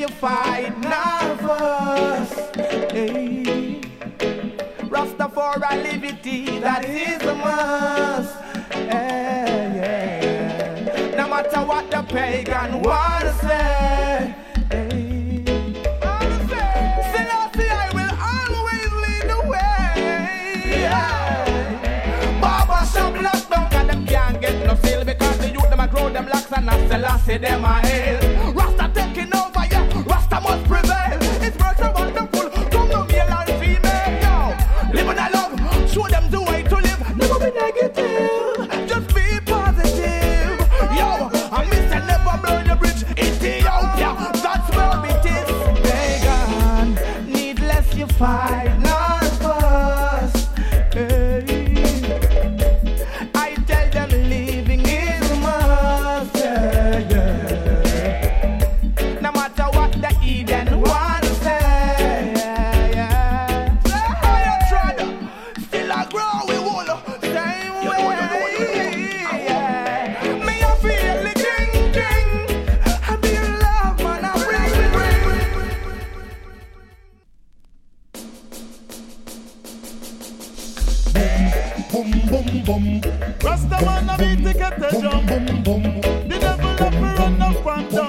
you fight nervous. Hey. Rastafari liberty, that is a must. Yeah, yeah. No matter what the pagan wanna say. Hey. Selassie, I will always lead the way. Yeah. Baba shop lock down, cause them can't get no sale because the youth them a grow them locks and not Selassie them a hail. Rasta taking over, yeah. Rasta must prevail. It's worth so wonderful. Come no male and female, yo. Live in a love, show them the way to live. Never be negative, just be positive. Yo, I miss and never burn the bridge. Ethiopia, that's where it is. Pagan, needless you fight, not fuss. Hey. I tell them living is a must. Yeah, yeah. No matter what the Eden want to say. Yeah, yeah. How you tried, still I grow, we will same way. Yeah. Me I feel the king. I be in love, man, I Boom, boom, boom. Rasta man a beat to get the jump. Boom, boom. The devil up run up and down.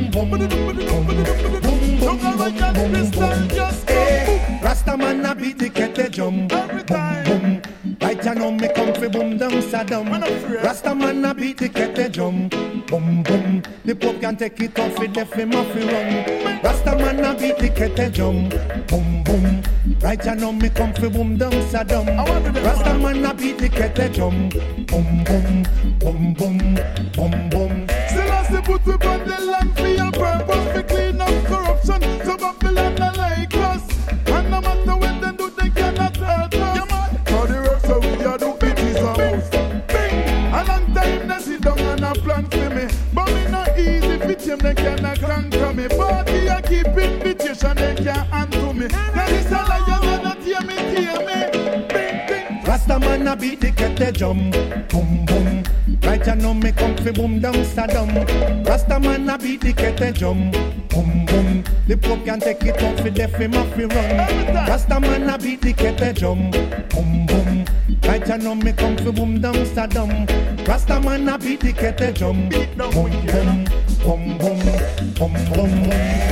Look how I got crystal just go. Rasta man a beat the kettle jump. Every time. Boom. Right you know me come fi boom down Saddam. Man a free. Rasta man a beat the kettle jump. Boom boom. The Pope can take it off with deaf him off fi run. Rasta man a beat the kettle jump. Boom boom. Right you know me come fi boom down Saddam. Rasta man a beat the kettle jump. Boom boom. Boom boom. Boom boom. Selassie put we on the land for your purpose. We clean up corruption. So Babylon not like us. And no matter what they do, they cannot hurt us. How the work so we a do it is a house. Bing! A long time they sit down and a plan for me. But me not easy fit him, they cannot conquer me. Party a keep invitation, they can't handle me. Now this a lion and not hear me, Bing, bing. Rasta man a beat the kettle jump. Boom boom. Right you know me come fi boom down Saddam. Rasta man a beat the kettle jump. Boom boom. The Pope can take it off fi deaf him off fi run. Rasta man a beat the kettle jump. Boom boom. Right you know me come fi boom down Saddam. Rasta man a beat the kettle jump. Boom boom. Boom boom. Boom boom.